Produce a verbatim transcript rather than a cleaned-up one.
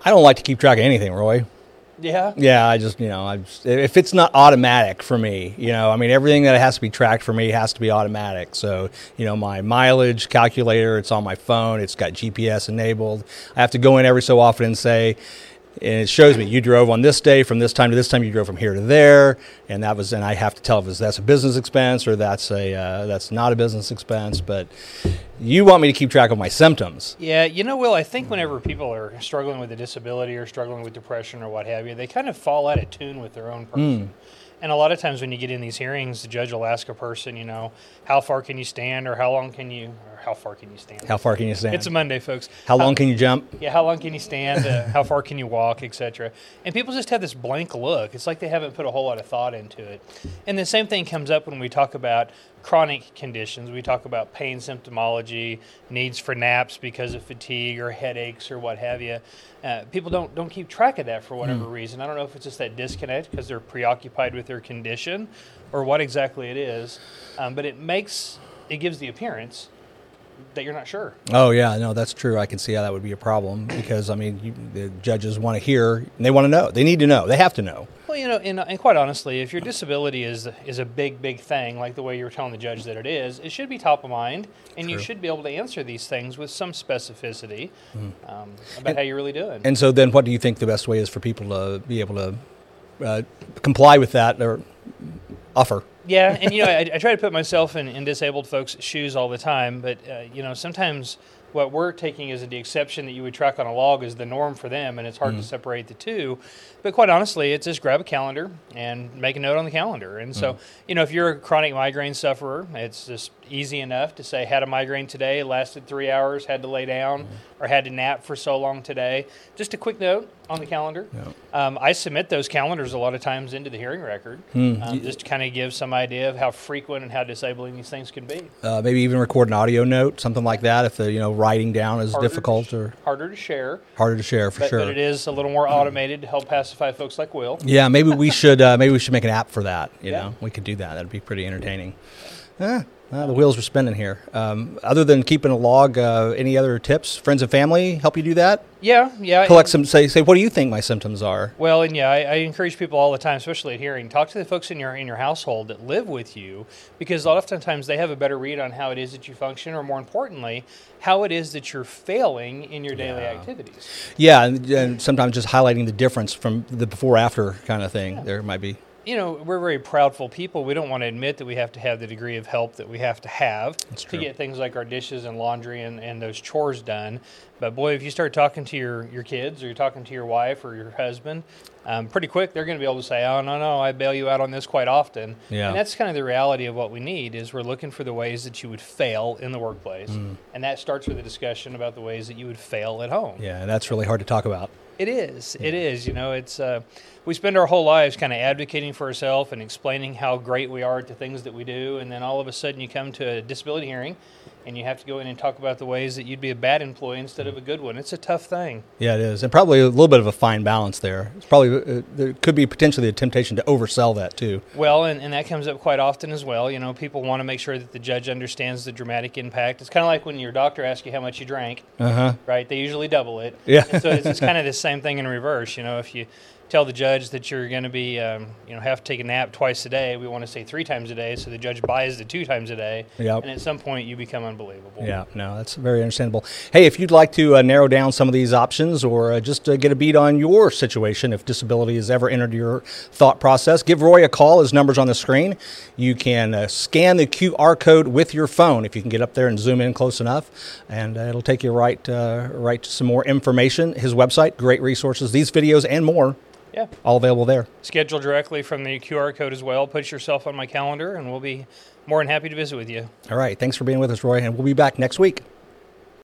I don't like to keep track of anything, Roy. Yeah? Yeah, I just, you know, I just, if it's not automatic for me, you know, I mean, everything that has to be tracked for me has to be automatic. So, you know, my mileage calculator, it's on my phone. It's got G P S enabled. I have to go in every so often and say, and it shows me you drove on this day from this time to this time. You drove from here to there, and that was. And I have to tell if that's a business expense or that's a uh, that's not a business expense. But you want me to keep track of my symptoms. Yeah, you know, Will, I think whenever people are struggling with a disability or struggling with depression or what have you, they kind of fall out of tune with their own person. Mm. And a lot of times when you get in these hearings, the judge will ask a person, you know, how far can you stand or how long can you, or how far can you stand? How far can you stand? It's a Monday, folks. How, how long can you jump? Yeah, how long can you stand? Uh, how far can you walk, et cetera. And people just have this blank look. It's like they haven't put a whole lot of thought into it. And the same thing comes up when we talk about chronic conditions. We talk about pain symptomology, needs for naps because of fatigue or headaches or what have you. Uh, people don't don't keep track of that for whatever mm. reason. I don't know if it's just that disconnect because they're preoccupied with their condition or what exactly it is. Um, but it makes, it gives the appearance that you're not sure. Oh, yeah, no, that's true. I can see how that would be a problem because, I mean, you, the judges want to hear, and they want to know. They need to know. They have to know. Well, you know, and, and quite honestly, if your disability is is a big, big thing, like the way you were telling the judge that it is, it should be top of mind, and True. You should be able to answer these things with some specificity mm. um, about and, how you're really doing. And so then what do you think the best way is for people to be able to uh, comply with that or offer? Yeah, and, you know, I, I try to put myself in, in disabled folks' shoes all the time, but, uh, you know, sometimes what we're taking as the exception that you would track on a log is the norm for them, and it's hard mm. to separate the two. But quite honestly, it's just grab a calendar and make a note on the calendar. And so, mm. you know, if you're a chronic migraine sufferer, it's just easy enough to say, had a migraine today, lasted three hours, had to lay down, mm. or had to nap for so long today. Just a quick note on the calendar. Yeah. Um, I submit those calendars a lot of times into the hearing record, mm. um, just to kind of give some idea of how frequent and how disabling these things can be. Uh, maybe even record an audio note, something like that, if the, you know, writing down is harder difficult. To, or Harder to share. Harder to share, for but, sure. But it is a little more automated to help pacify folks like Will. Yeah, maybe we should uh, maybe we should make an app for that. You yeah. know, we could do that. That'd be pretty entertaining. Eh, uh, the wheels are spinning here. Um, other than keeping a log, uh, any other tips? Friends and family help you do that? Yeah, yeah. Collect some. Say, say, what do you think my symptoms are? Well, and yeah, I, I encourage people all the time, especially at hearing, talk to the folks in your in your household that live with you, because oftentimes they have a better read on how it is that you function, or more importantly, how it is that you're failing in your daily yeah. activities. Yeah, and, and sometimes just highlighting the difference from the before-after kind of thing. Yeah. There might be. You know, we're very proudful people. We don't want to admit that we have to have the degree of help that we have to have to get things like our dishes and laundry and, and those chores done. But boy, if you start talking to your, your kids or you're talking to your wife or your husband, um, pretty quick they're going to be able to say, oh, no, no, I bail you out on this quite often. Yeah. And that's kind of the reality of what we need is we're looking for the ways that you would fail in the workplace. Mm. And that starts with a discussion about the ways that you would fail at home. Yeah, and that's really hard to talk about. It is. Yeah. It is. You know, it's uh, we spend our whole lives kind of advocating for ourselves and explaining how great we are at the things that we do, and then all of a sudden you come to a disability hearing and you have to go in and talk about the ways that you'd be a bad employee instead of a good one. It's a tough thing. Yeah, it is. And probably a little bit of a fine balance there. It's probably uh, there could be potentially a temptation to oversell that too. Well, and, and that comes up quite often as well. You know, people want to make sure that the judge understands the dramatic impact. It's kind of like when your doctor asks you how much you drank, uh-huh. right? They usually double it. Yeah. And so it's, it's kind of the same thing in reverse. You know, if you tell the judge that you're going to be, um, you know, have to take a nap twice a day. We want to say three times a day, so the judge buys the two times a day. Yep. And at some point, you become unbelievable. Yeah, no, that's very understandable. Hey, if you'd like to uh, narrow down some of these options or uh, just uh, get a beat on your situation, if disability has ever entered your thought process, give Roy a call. His number's on the screen. You can uh, scan the Q R code with your phone if you can get up there and zoom in close enough, and uh, it'll take you right, uh, right to some more information. His website, great resources, these videos and more. Yeah. All available there. Schedule directly from the Q R code as well. Put yourself on my calendar, and we'll be more than happy to visit with you. All right. Thanks for being with us, Roy, and we'll be back next week.